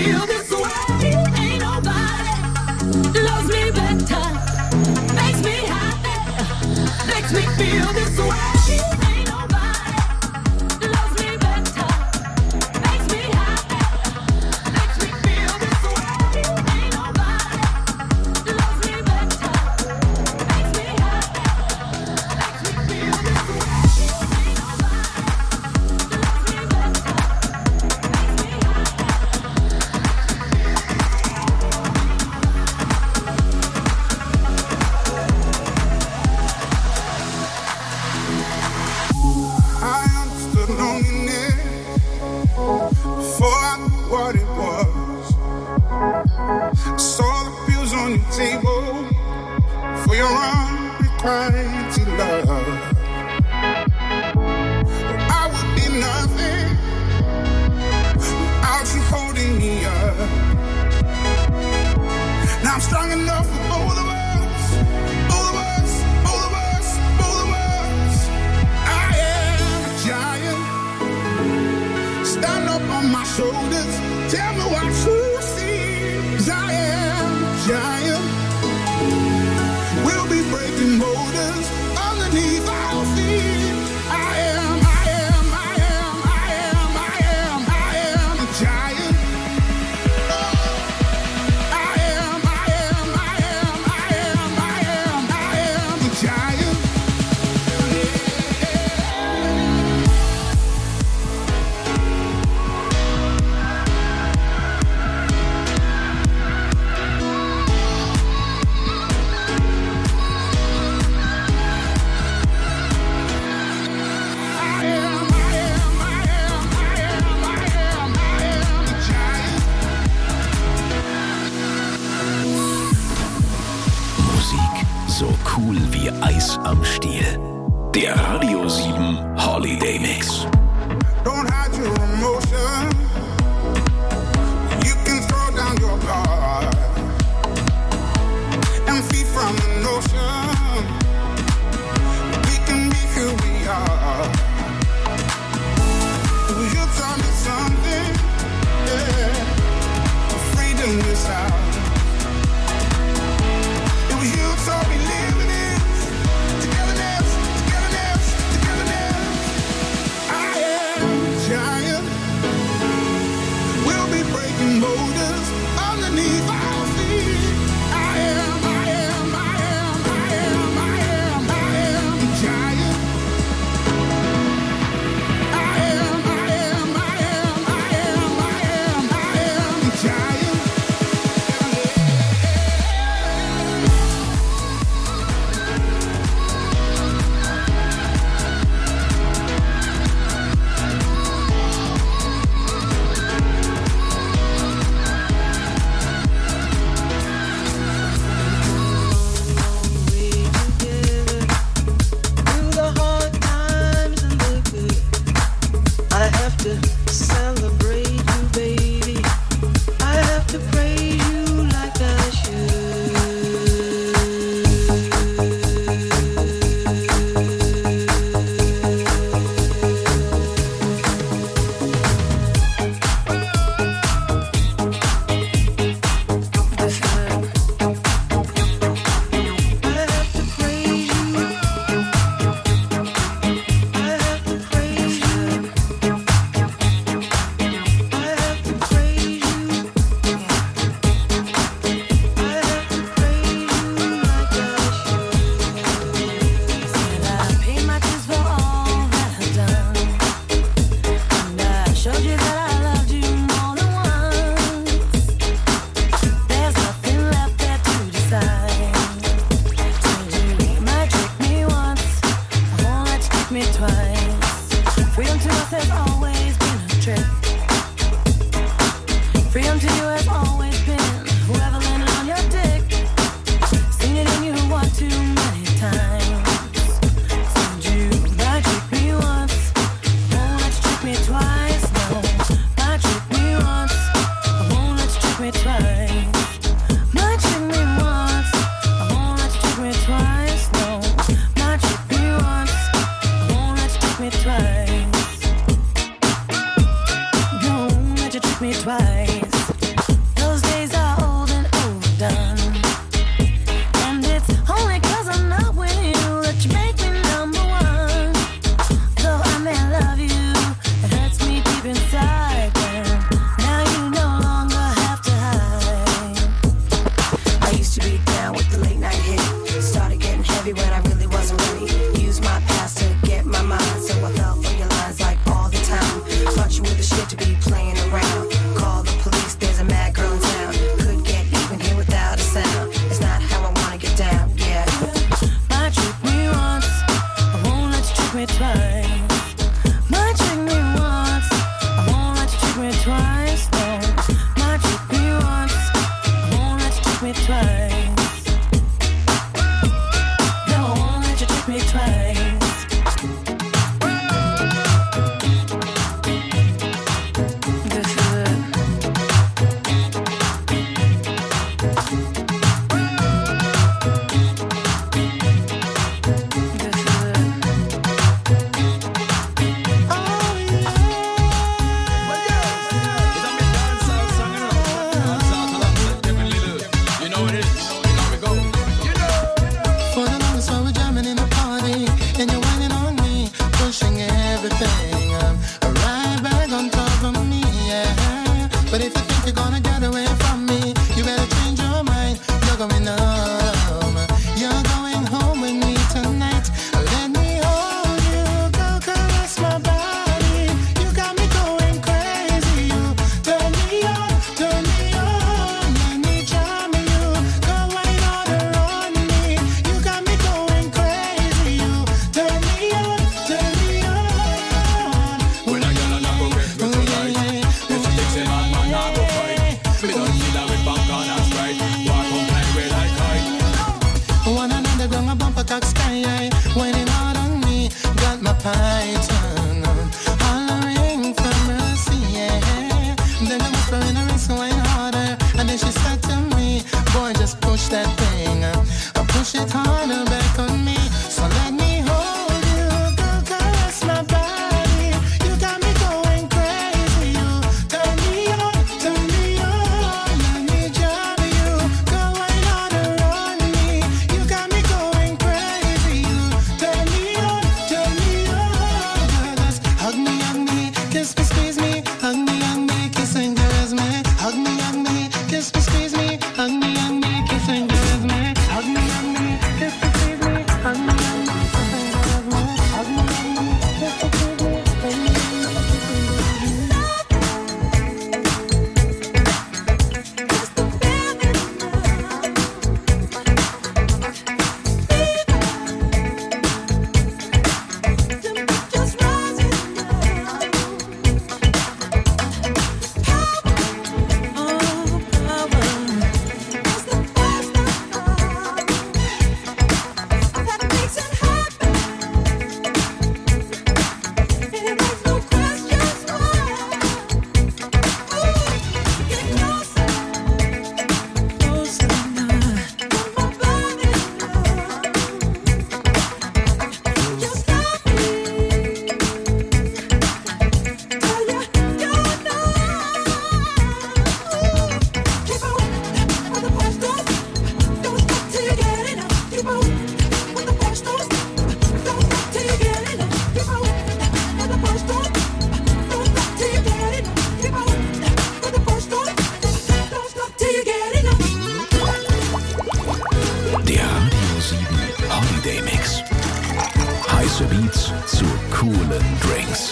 feel this way. Ain't nobody loves me better, makes me happy, makes me feel this way. Ain't nobody loves me better, makes me happy, makes me feel this way. Ain't nobody loves me better, makes me happy, makes me feel this way. Ain't nobody loves me better, makes me happy. I understood loneliness before I knew what it was. I saw the pills on your table for your unrequited love. I would be nothing without you holding me up. Now I'm strong enough for both of us. Both of us, both of us, both of us. I am a giant. Stand up on my shoulders. Tell me what you see. 'Cause I am a giant. We'll be breaking boulders underneath our feet. I am, I am, I am, I am, I am, I am a giant. I am, I am, I am, I am, I am, I am a giant. Musik so cool wie Eis am Stiel. Der Radio 7 Holiday Mix. Don't hide your emotion. You can throw down your guard and feed from the notion. We can be who we are. You tell me something, yeah. Freedom without. It was you told me living it. Togetherness, togetherness, togetherness. I am a giant. We'll be breaking boulders underneath our feet. I am, I am, I am, I am, I am, I am a giant. I am, I am, I am, I am, I am, I am a giant. Through the hard times and the good, I have to celebrate you, baby. I have to praise you like I should. I have to praise you. I have to praise you. I have to praise you. I have to praise you like I should. Said I paid my dues for all that I've done, and I showed you that I loved you more than once. There's nothing left there to decide. Said you might trick me once, I won't let you trick me twice. Freedom to us has always been a trick. Freedom to you has always been whoever landed on your dick. Seen it in you one too many times. Said you might trick me once, won't let you trick me twice. No, might trick me once, I won't let you trick me twice. Might trick me once, I won't let you trick me twice. No, might trick me once, I won't let you trick me twice. Don't let you trick me twice. gonna get away from me. You better change your mind. You're going home. You're going home with me tonight. Let me hold you, go caress my body. You got me going crazy. You turn me on, turn me on. Let me charm you, go right on me. You got me going crazy. You turn me on, turn me on. When I get on, I go get me tonight. If she takes it on, man, I go fight. Me don't see that with back on and straight. Walk on play with like kite. One another gonna bump a cock sky, waiting hard on me. Got my python hollering for mercy, yeah. Then I whisper in her ear, so I harder. And then she said to me, boy, just push that thing. Push it harder back on me. So let me hold you, go caress my body. You got me going crazy. You turn me on, turn me on. Let me drive you, go right harder on me. You got me going crazy. You turn me on, turn me on. Just hug me, kiss me, squeeze me. Hug me, kiss and caress me. Hug me, kiss me, squeeze me. Hug me, kiss and caress me. Hug me, kiss me, squeeze me. Hug me, kiss and caress me. Hug me, kiss me, squeeze me. Just rising Beats zu coolen Drinks.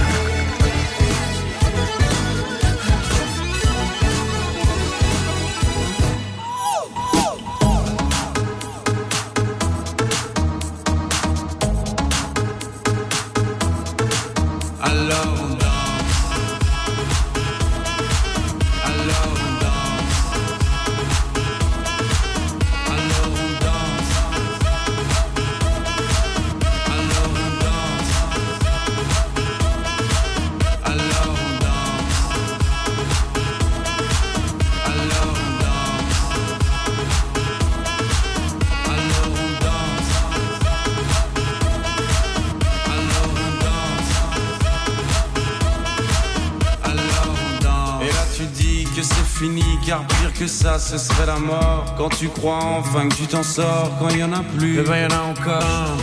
Car pire que ça, ce serait la mort. Quand tu crois enfin que tu t'en sors, quand il y en a plus, eh ben y en a encore.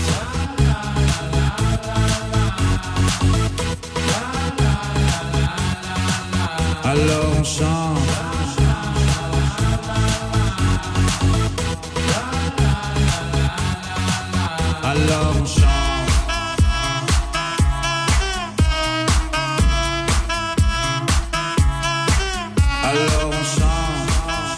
Alors on chante. Alors on chante. Alors on chante.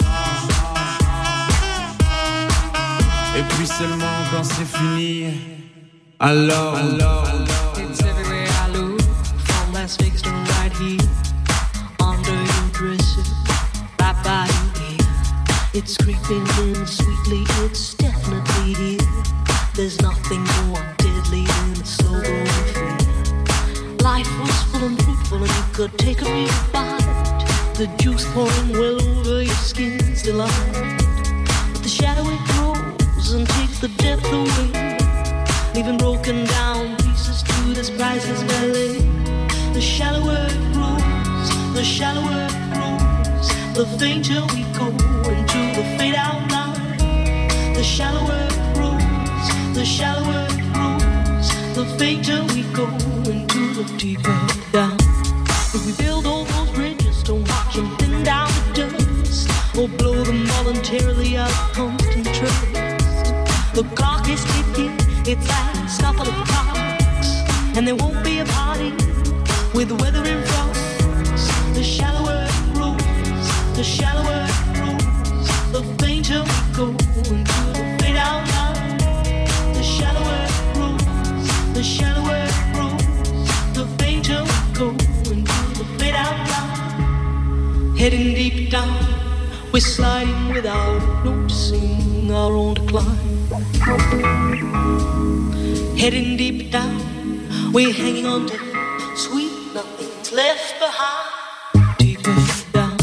Et puis seulement quand c'est fini, alors. It's everywhere I look, from Las Vegas to right here, under your dresser, right by your ear. It's creeping in sweetly, it's definitely here. There's nothing more deadly than a slow growing fear. Life was full and fruitful and you could take a real bite. The juice pouring well over your skin's delight. But the shadow it grows and takes the depth away, leaving broken down pieces to this priceless ballet. The shallower it grows, the shallower it grows, the fainter we go into the fade out line. The shallower it grows, the shallower it grows, the fainter we go into the deeper down. If we build all those bridges, don't watch them thin down the or blow them voluntarily out constant trace. The clock is ticking, its last couple of clocks, and there won't be a party with the weather in front. The shallower it grows, the shallower it grows, the fainter we go into the fade out line. The shallower it grows, the shallower it grows, the fainter we go into the fade out line. Heading deep down, we're sliding without noticing our own decline. Heading deep down, we're hanging on to sweet nothing's left behind. Deeper down.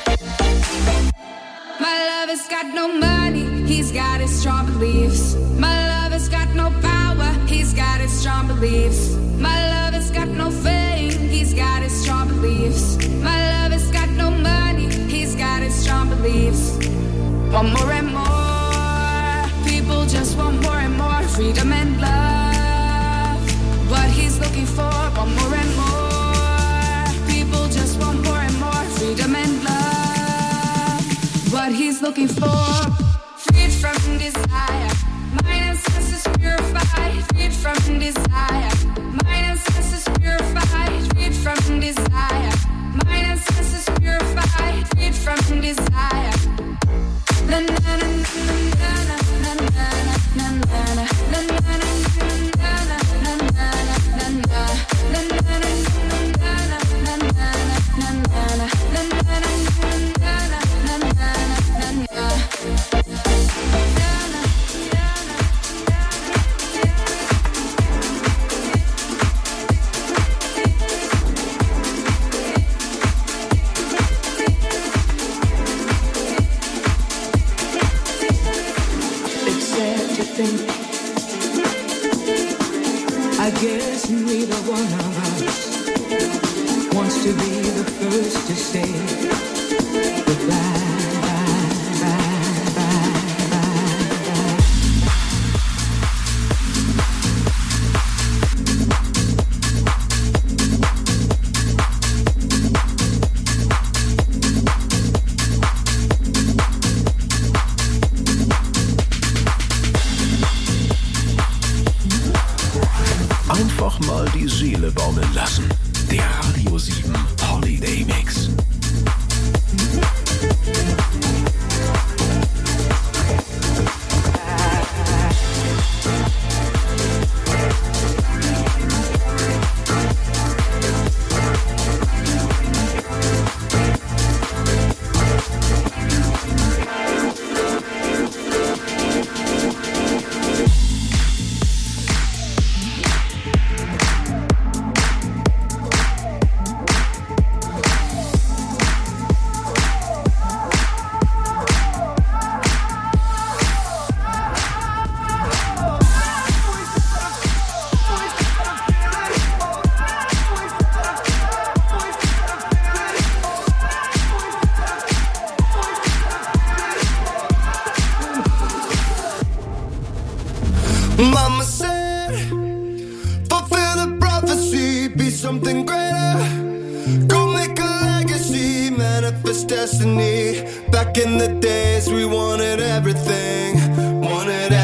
He's got his strong beliefs. My strong beliefs. My love has got no fame, he's got his strong beliefs. My love has got no money, he's got his strong beliefs. Want more and more, people just want more and more freedom and love. What he's looking for, want more and more, people just want more and more freedom and love. What he's looking for, freed from desire, mind and senses purified, freed from desire, mind and senses purified, freed from desire, mind and senses purified, freed from desire. Na na na na na na na na na I guess neither one of us wants to be the first to say goodbye. Einfach mal die Seele baumeln lassen. Der Radio 7 Holiday Mix. Mama said, fulfill the prophecy, be something greater. Go make a legacy, manifest destiny. Back in the days we wanted everything.